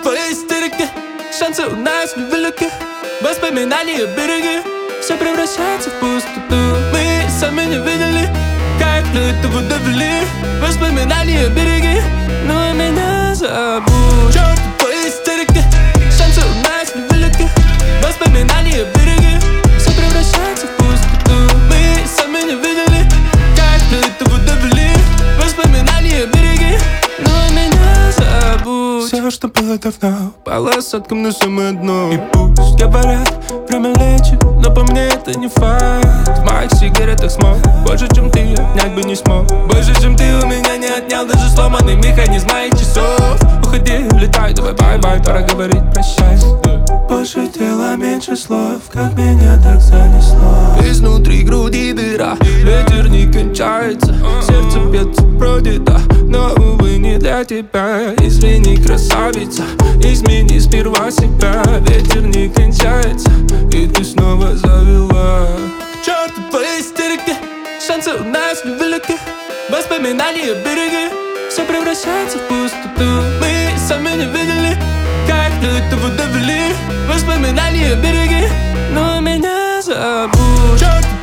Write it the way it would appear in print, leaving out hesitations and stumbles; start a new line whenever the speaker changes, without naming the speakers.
твои истерики, шансы у нас невелики, воспоминания береги, все превращается в пустоту. Мы сами не видели, как до этого довели, воспоминания береги, но меня забудь. Черт, твои истерики, шансы у нас невелики, воспоминания береги, все превращается в пустоту. Мы сами не видели, как до этого довели, воспоминания береги, но меня забудь.
Все, что было давно, по осадкам на самое дно. И пусть говорят, время лечит, но по мне это не факт. В моих сигаретах смог, больше, чем ты, отнять бы не смог. Больше, чем ты у меня не отнял даже сломанный механизм моих часов. Уходи, улетай, давай бай-бай, пора говорить прощай. Больше дела, меньше слов, как меня так занесло.
Изнутри груди дыра, ветер не кончается, сердце бьется вроде да, но, увы, не для тебя. Извини, красавица, измени сперва себя. Ветер не кончается, и ты снова завела. К черту твои истерики, шансы у нас невелики, воспоминания береги, все превращается в пустоту. Мы сами не видели, как до этого довели, воспоминания береги, но меня забудь. Черт,